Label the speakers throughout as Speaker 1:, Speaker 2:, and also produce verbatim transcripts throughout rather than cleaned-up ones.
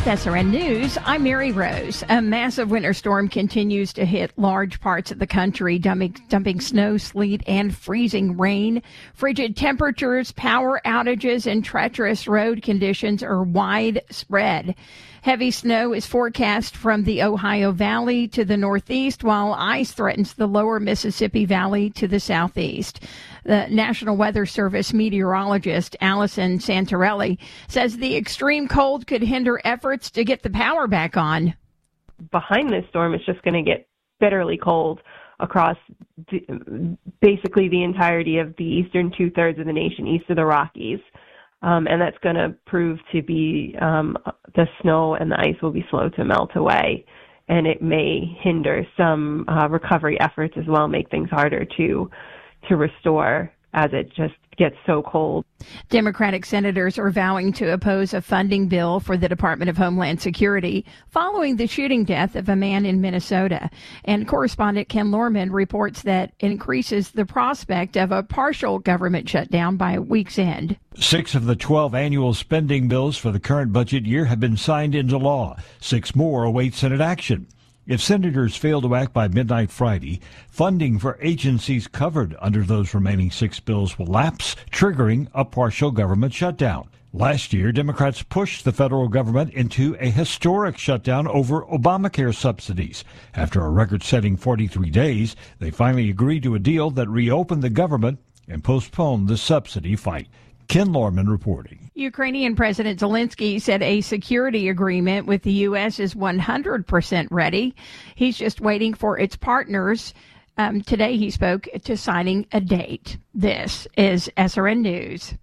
Speaker 1: With S R N News, I'm Mary Rose. A massive winter storm continues to hit large parts of the country, dumping, dumping snow, sleet, and freezing rain. Frigid temperatures, power outages, and treacherous road conditions are widespread. Heavy snow is forecast from the Ohio Valley to the northeast, while ice threatens the lower Mississippi Valley to the southeast. The National Weather Service meteorologist Allison Santarelli says the extreme cold could hinder efforts to get the power back on.
Speaker 2: Behind this storm, it's just going to get bitterly cold across the, basically the entirety of the eastern two-thirds of the nation, east of the Rockies. Um, and that's going to prove to be um, the snow and the ice will be slow to melt away. And it may hinder some uh, recovery efforts as well, make things harder to to restore as it just gets so cold.
Speaker 1: Democratic senators are vowing to oppose a funding bill for the Department of Homeland Security following the shooting death of a man in Minnesota. And correspondent Ken Lorman reports that increases the prospect of a partial government shutdown by week's end.
Speaker 3: Six of the twelve annual spending bills for the current budget year have been signed into law. Six more await Senate action. If senators fail to act by midnight Friday, funding for agencies covered under those remaining six bills will lapse, triggering a partial government shutdown. Last year, Democrats pushed the federal government into a historic shutdown over Obamacare subsidies. After a record-setting forty-three days, they finally agreed to a deal that reopened the government and postponed the subsidy fight. Ken Lorman reporting.
Speaker 1: Ukrainian President Zelensky said a security agreement with the U S is one hundred percent ready. He's just waiting for its partners. Um, today he spoke to signing a date. This is S R N News.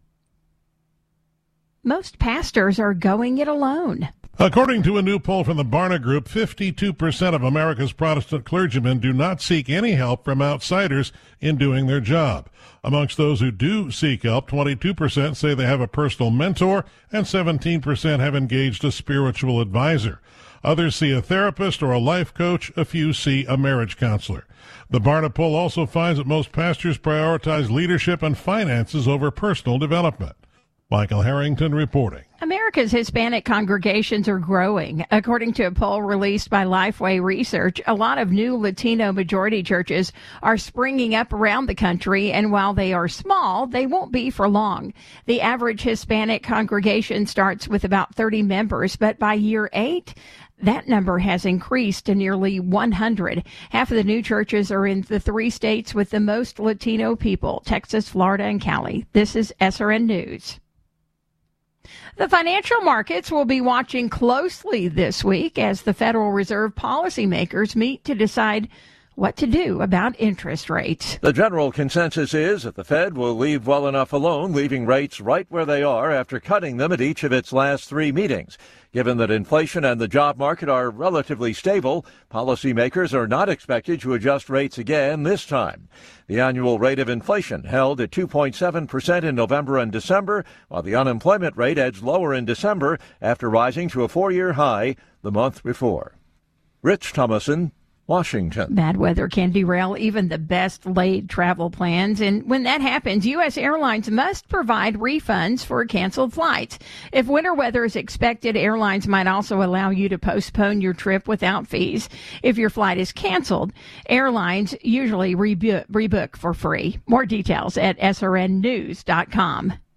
Speaker 1: Most pastors are going it alone.
Speaker 4: According to a new poll from the Barna Group, fifty-two percent of America's Protestant clergymen do not seek any help from outsiders in doing their job. Amongst those who do seek help, twenty-two percent say they have a personal mentor, and seventeen percent have engaged a spiritual advisor. Others see a therapist or a life coach. A few see a marriage counselor. The Barna poll also finds that most pastors prioritize leadership and finances over personal development. Michael Harrington reporting.
Speaker 1: America's Hispanic congregations are growing. According to a poll released by Lifeway Research, a lot of new Latino majority churches are springing up around the country, and while they are small, they won't be for long. The average Hispanic congregation starts with about thirty members, but by year eight, that number has increased to nearly one hundred. Half of the new churches are in the three states with the most Latino people, Texas, Florida, and Cali. This is S R N News. The financial markets will be watching closely this week as the Federal Reserve policymakers meet to decide what to do about interest rates.
Speaker 5: The general consensus is that the Fed will leave well enough alone, leaving rates right where they are after cutting them at each of its last three meetings. Given that inflation and the job market are relatively stable, policymakers are not expected to adjust rates again this time. The annual rate of inflation held at two point seven percent in November and December, while the unemployment rate edged lower in December after rising to a four-year high the month before. Rich Thomason, Washington.
Speaker 1: Bad weather can derail even the best laid travel plans, and when that happens, U S airlines must provide refunds for canceled flights. If winter weather is expected, airlines might also allow you to postpone your trip without fees. If your flight is canceled, airlines usually rebook, rebook for free. More details at S R N news dot com.